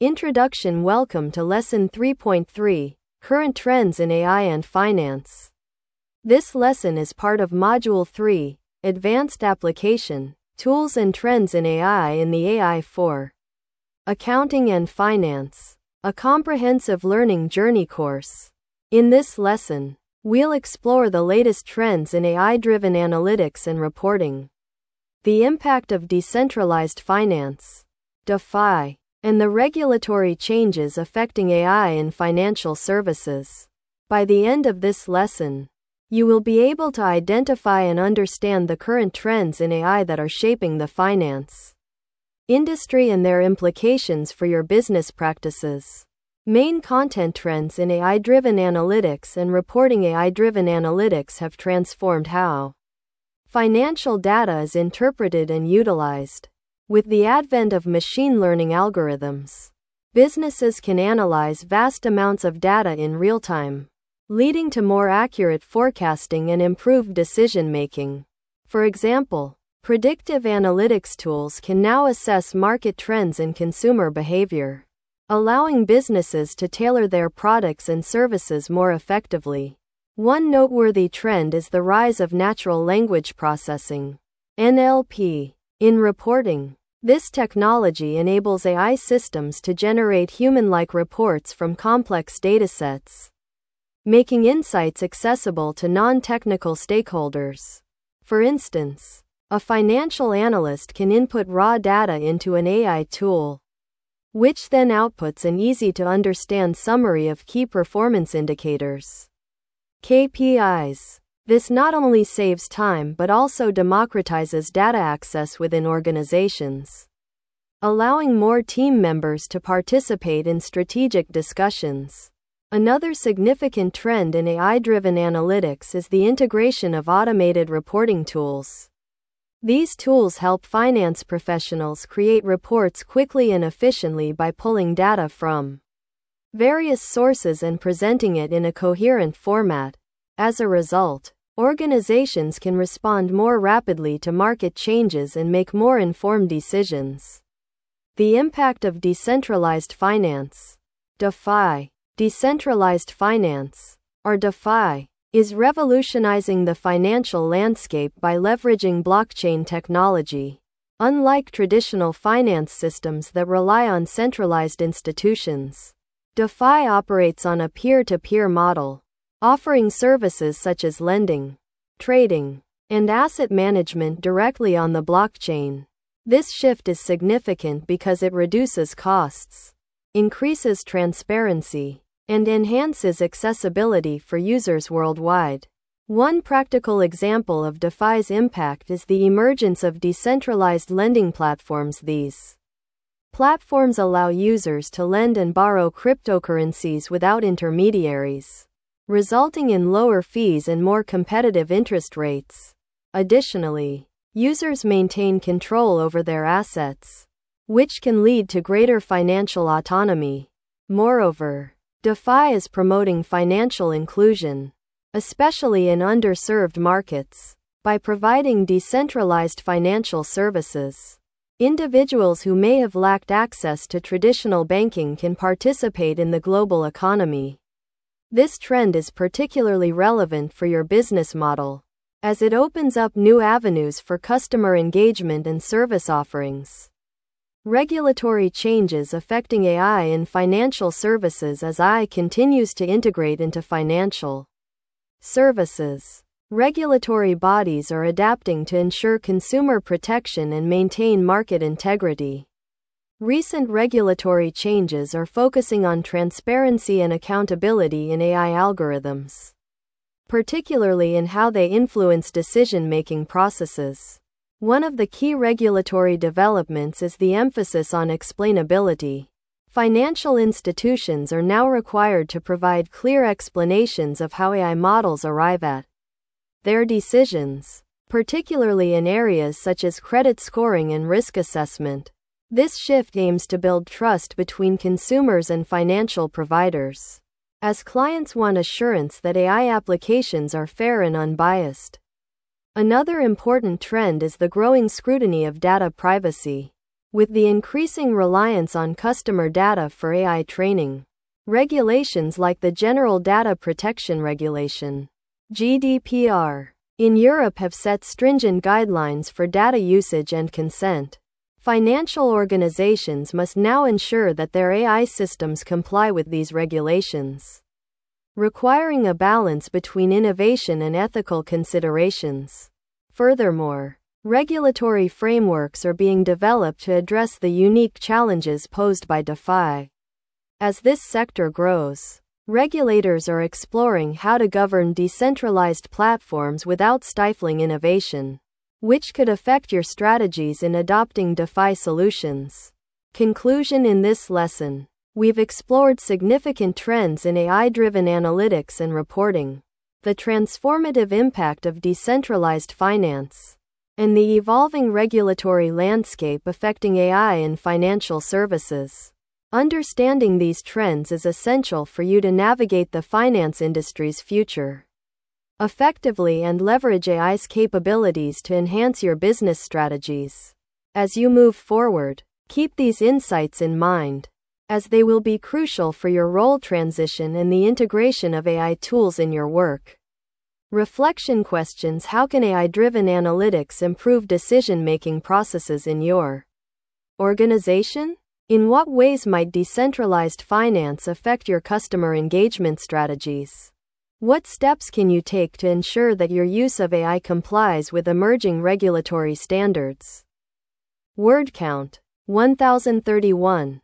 Introduction. Welcome to Lesson 3.3, Current Trends in AI and Finance. This lesson is part of Module 3, Advanced Application, Tools and Trends in AI in the AI for Accounting and Finance, a comprehensive learning journey course. In this lesson, we'll explore the latest trends in AI-driven analytics and reporting, the impact of decentralized finance, DeFi, and the regulatory changes affecting AI in financial services. By the end of this lesson, you will be able to identify and understand the current trends in AI that are shaping the finance industry and their implications for your business practices. Main content trends in AI-driven analytics and reporting. AI-driven analytics have transformed how financial data is interpreted and utilized. With the advent of machine learning algorithms, businesses can analyze vast amounts of data in real time, leading to more accurate forecasting and improved decision-making. For example, predictive analytics tools can now assess market trends and consumer behavior, allowing businesses to tailor their products and services more effectively. One noteworthy trend is the rise of natural language processing, NLP, in reporting. This technology enables AI systems to generate human-like reports from complex datasets, making insights accessible to non-technical stakeholders. For instance, a financial analyst can input raw data into an AI tool, which then outputs an easy-to-understand summary of key performance indicators, KPIs. This not only saves time but also democratizes data access within organizations, allowing more team members to participate in strategic discussions. Another significant trend in AI-driven analytics is the integration of automated reporting tools. These tools help finance professionals create reports quickly and efficiently by pulling data from various sources and presenting it in a coherent format. As a result, organizations can respond more rapidly to market changes and make more informed decisions. The impact of decentralized finance, DeFi. Decentralized finance, or DeFi, is revolutionizing the financial landscape by leveraging blockchain technology. Unlike traditional finance systems that rely on centralized institutions, DeFi operates on a peer-to-peer model, offering services such as lending, trading, and asset management directly on the blockchain. This shift is significant because it reduces costs, increases transparency, and enhances accessibility for users worldwide. One practical example of DeFi's impact is the emergence of decentralized lending platforms. These platforms allow users to lend and borrow cryptocurrencies without intermediaries, resulting in lower fees and more competitive interest rates. Additionally, users maintain control over their assets, which can lead to greater financial autonomy. Moreover, DeFi is promoting financial inclusion, especially in underserved markets. By providing decentralized financial services, individuals who may have lacked access to traditional banking can participate in the global economy. This trend is particularly relevant for your business model, as it opens up new avenues for customer engagement and service offerings. Regulatory changes affecting AI in financial services. As AI continues to integrate into financial services, regulatory bodies are adapting to ensure consumer protection and maintain market integrity. Recent regulatory changes are focusing on transparency and accountability in AI algorithms, particularly in how they influence decision-making processes. One of the key regulatory developments is the emphasis on explainability. Financial institutions are now required to provide clear explanations of how AI models arrive at their decisions, particularly in areas such as credit scoring and risk assessment. This shift aims to build trust between consumers and financial providers, as clients want assurance that AI applications are fair and unbiased. Another important trend is the growing scrutiny of data privacy. With the increasing reliance on customer data for AI training, regulations like the General Data Protection Regulation (GDPR) in Europe have set stringent guidelines for data usage and consent. Financial organizations must now ensure that their AI systems comply with these regulations, requiring a balance between innovation and ethical considerations. Furthermore, regulatory frameworks are being developed to address the unique challenges posed by DeFi. As this sector grows, regulators are exploring how to govern decentralized platforms without stifling innovation, which could affect your strategies in adopting DeFi solutions. Conclusion: in this lesson, we've explored significant trends in AI-driven analytics and reporting, the transformative impact of decentralized finance, and the evolving regulatory landscape affecting AI in financial services. Understanding these trends is essential for you to navigate the finance industry's future effectively and leverage AI's capabilities to enhance your business strategies. As you move forward, keep these insights in mind, as they will be crucial for your role transition and the integration of AI tools in your work. Reflection questions: how can AI-driven analytics improve decision-making processes in your organization? In what ways might decentralized finance affect your customer engagement strategies? What steps can you take to ensure that your use of AI complies with emerging regulatory standards? Word count: 1031.